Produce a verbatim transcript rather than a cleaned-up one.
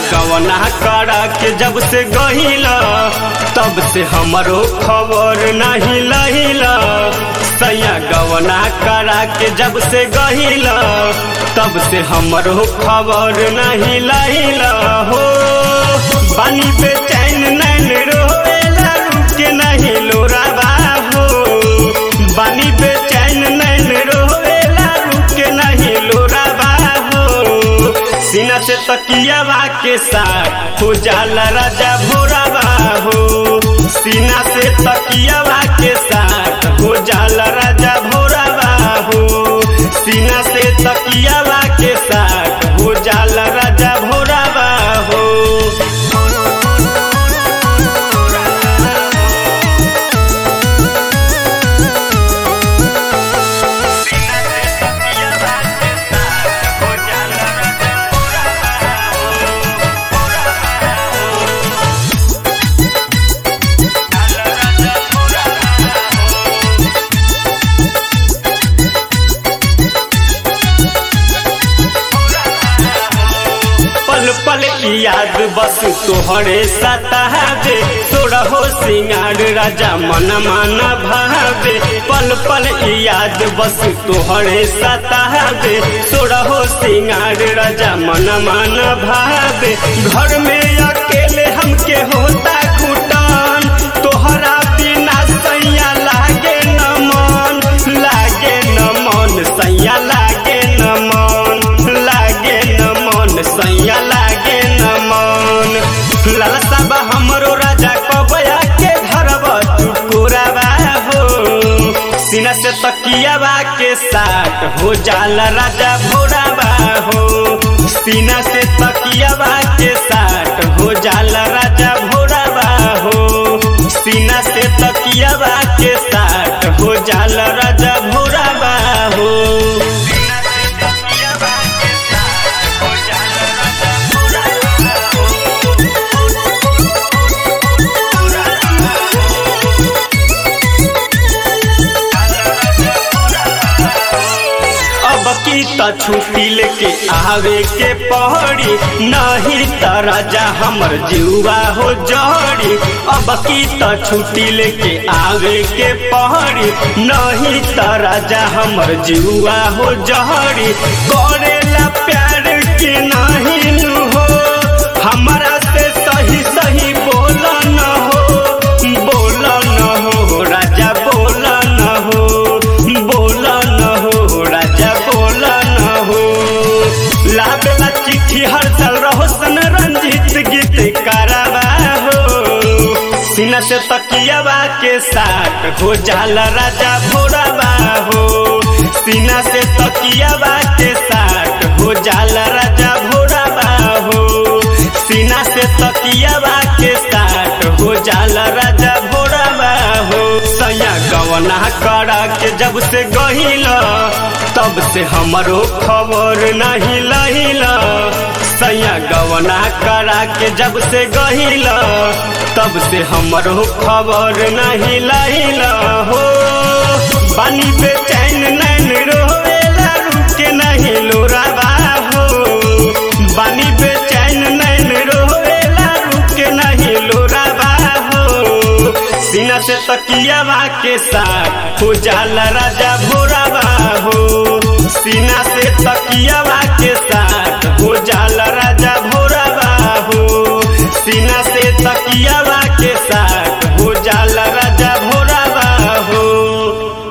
गवना करा के जब से गहिला तब से हमरो खबर नहीं लहिला। सैया गवना करा के जब से गहिला तब से हमरो खबर नहीं लहिला हो। बानी बेचैन नैन रोएला रुके नहीं लोरावा हो। बानी बेचैन नैन रोएला रुके नहीं लोरावा हो। सीना से तकियावा के साथ हो जाला राजा भोरावा हो। सीना से तकियावा के साथ हो जाला राजा भोरावा हो। सीना से तकियावा के साथ हो जाला राजा भोरावा हो। पल याद बस तोहरे सतावे तोरा हो सिंगार राजा मन मन भावे। पल पल याद बस तोहरे सतावे तोरा हो सिंगार राजा मन मन भावे। घर में अकेले हमके होता घुटन तोहरा बिना सैया लागे न मन। लागे न मन सैया लागे न मन। लागे न मन सैया लागे न मन। लालसा बा हमरो राजा कबया के घरवा टुकुरावा हो। सीना से तकियावा के साथ हो जाला राजा भोरावा हो। सीना से तकियावा के साथ हो जाला राजा भोरावा हो। सीना से तकियावा के साथ हो जाला राजा भोरावा हो। की त छुट्टी लेके आवे के पहड़ी नहीं त राजा हमर जुआ हो जड़ी। अब की त छुट्टी लेके आवे के पहड़ी नहीं त राजा हमर जुआ हो जड़ी। करेला प्यार के नहीं नु हो हमारा से सही सही बोल न हो। बोल न हो राजा बोल न हो। बोल न हो राजा बोल न हो। लाबेला चिट्ठी हर साल रहो सन रंजित गीत करावा हो। सीना से तकियावा के साथ हो जाला राजा भोरावा हो। सीना से तकियावा के साथ हो जाला राजा भोरावा हो। सीना से तकियावा के साथ हो जाला राजा भोरावा हो। सैया गवना करा के जब से गहिला तब से हमरो खबर नहीं लहिला। सैया गवना करा के जब से गहिला तब से हमरो खबर नहीं लहिला हो। बानी बेचैन नैन रोएला रुके नहीं लोरावा हो। बानी बेचैन नैन रोएला रुके नहीं लोरावा हो। सीना से तकियावा के साथ हो जाला राजा भोरावा हो। सीना से तकियावा के साथ